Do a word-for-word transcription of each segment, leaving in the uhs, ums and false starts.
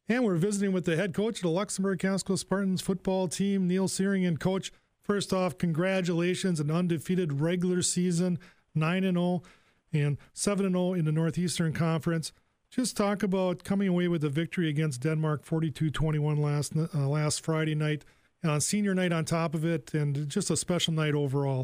And we're visiting with the head coach of the Luxembourg Casco Spartans football team, Neil Searing. And Coach, first off, congratulations, an undefeated regular season, nine and oh and seven and oh in the Northeastern Conference. Just talk about coming away with a victory against Denmark, forty-two twenty-one last uh, last Friday night, and on senior night on top of it, and just a special night overall.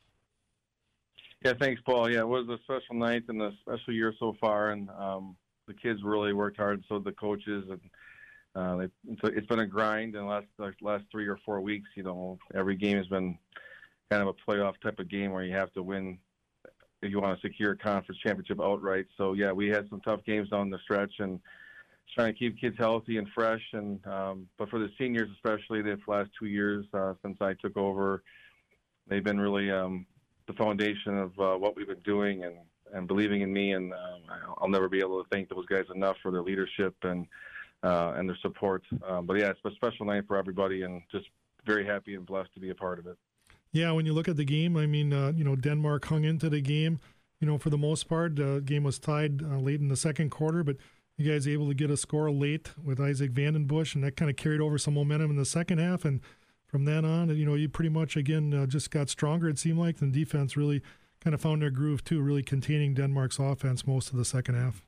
Yeah, thanks, Paul. Yeah, it was a special night and a special year so far, and um, the kids really worked hard, so did the coaches, and uh, they, it's, it's been a grind in the last the last three or four weeks. You know, every game has been kind of a playoff type of game where you have to win if you want to secure a conference championship outright. So yeah, we had some tough games down the stretch, and trying to keep kids healthy and fresh. And um, but for the seniors especially, the last two years uh, since I took over, they've been really um, the foundation of uh, what we've been doing and, and believing in me. And um, I'll never be able to thank those guys enough for their leadership and uh, and their support. Um, but yeah, it's a special night for everybody, and just very happy and blessed to be a part of it. Yeah, when you look at the game, I mean, uh, you know, Denmark hung into the game, you know, for the most part. The game was tied uh, late in the second quarter, but you guys able to get a score late with Isaac Vandenbush, and that kind of carried over some momentum in the second half. And from then on, you know, you pretty much, again, uh, just got stronger, it seemed like. The defense really kind of found their groove, too, really containing Denmark's offense most of the second half.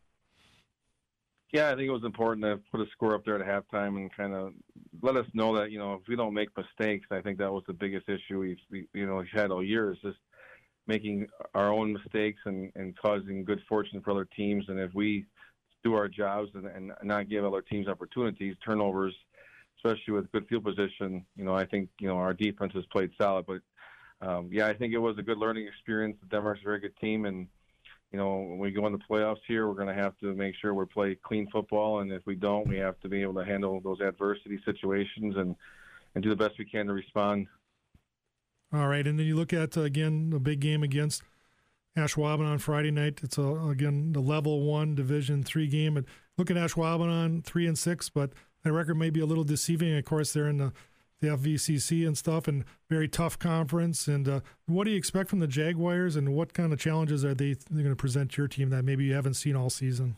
Yeah, I think it was important to put a score up there at halftime and kind of let us know that, you know, if we don't make mistakes, I think that was the biggest issue we've, we, you know, had all year, is just making our own mistakes and, and causing good fortune for other teams. And if we do our jobs and, and not give other teams opportunities, turnovers, especially with good field position, you know, I think, you know, our defense has played solid. But, um, yeah, I think it was a good learning experience. Denmark's a very good team, and you know, when we go in the playoffs here, we're going to have to make sure we play clean football, and if we don't, we have to be able to handle those adversity situations and, and do the best we can to respond. All right, and then you look at, uh, again, the big game against Ashwaubenon on Friday night. It's, a, again, the level one Division three game. And look at Ashwaubenon, three and six, but that record may be a little deceiving. Of course, they're in the the F V C C and stuff, and very tough conference. And uh, what do you expect from the Jaguars, and what kind of challenges are they they're going to present to your team that maybe you haven't seen all season?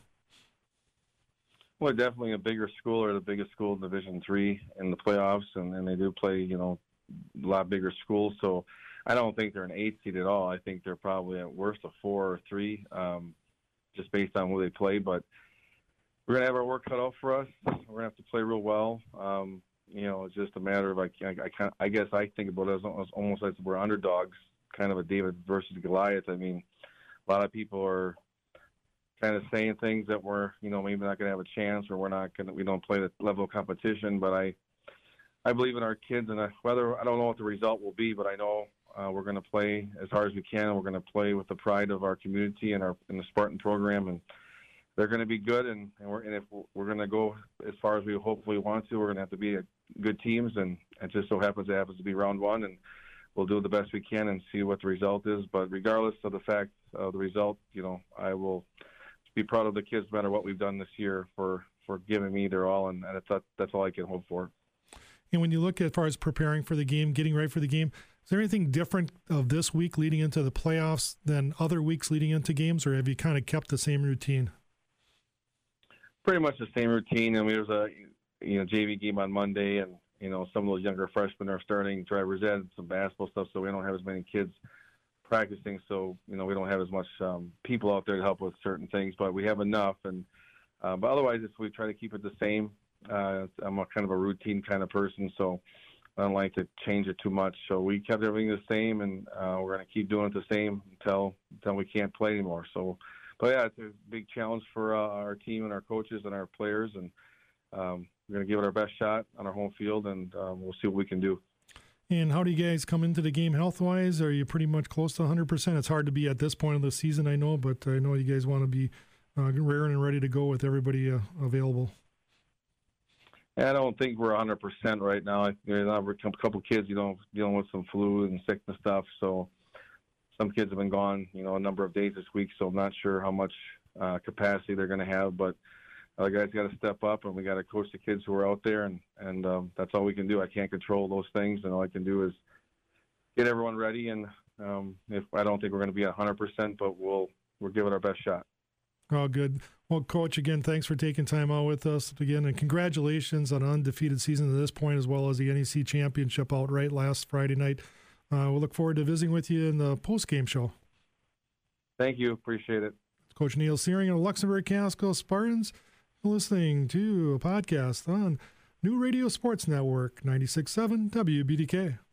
Well, definitely a bigger school, or the biggest school in Division three in the playoffs, and, and they do play, you know, a lot bigger schools. So I don't think they're an eight seed at all. I think they're probably at worst a four or three, um, just based on who they play. But we're going to have our work cut out for us. We're going to have to play real well. Um, You know, it's just a matter of, I, I, I, I guess I think about it as almost as we're underdogs, kind of a David versus Goliath. I mean, a lot of people are kind of saying things that we're, you know, maybe not going to have a chance, or we're not going to, we don't play the level of competition. But I, I believe in our kids, and whether, I don't know what the result will be, but I know uh, we're going to play as hard as we can. We're going to play with the pride of our community and our in the Spartan program, and they're going to be good, and, and, we're, and if we're going to go as far as we hopefully want to, we're going to have to be a, good teams, and it just so happens it happens to be round one, and we'll do the best we can and see what the result is. But regardless of the fact of the result, you know, I will be proud of the kids no matter what we've done this year for, for giving me their all, and, and that's, that's all I can hope for. And when you look as far as preparing for the game, getting ready for the game, is there anything different of this week leading into the playoffs than other weeks leading into games, or have you kind of kept the same routine? Pretty much the same routine, and there was a you know J V game on Monday, and you know some of those younger freshmen are starting driver's ed, some basketball stuff, so we don't have as many kids practicing, so you know we don't have as much um, people out there to help with certain things, but we have enough, and uh, but otherwise it's, we try to keep it the same. Uh, I'm a kind of a routine kind of person, so I don't like to change it too much. So we kept everything the same, and uh, we're going to keep doing it the same until until we can't play anymore. So. But, yeah, it's a big challenge for uh, our team and our coaches and our players, and um, we're going to give it our best shot on our home field, and um, we'll see what we can do. And how do you guys come into the game health-wise? Are you pretty much close to one hundred percent? It's hard to be at this point of the season, I know, but I know you guys want to be uh, raring and ready to go with everybody uh, available. I don't think we're one hundred percent right now. There's a couple kids, you know, dealing with some flu and sickness stuff, so – some kids have been gone, you know, a number of days this week, so I'm not sure how much uh, capacity they're going to have. But the guys got to step up, and we got to coach the kids who are out there, and and um, that's all we can do. I can't control those things, and all I can do is get everyone ready. And um, if I don't think we're going to be at one hundred percent, but we'll we'll give it our best shot. Oh, good. Well, Coach, again, thanks for taking time out with us again, and congratulations on an undefeated season to this point, as well as the N E C championship outright last Friday night. Uh, we'll look forward to visiting with you in the post-game show. Thank you. Appreciate it. Coach Neil Searing of the Luxembourg Casco Spartans, listening to a podcast on New Radio Sports Network, ninety-six point seven W B D K.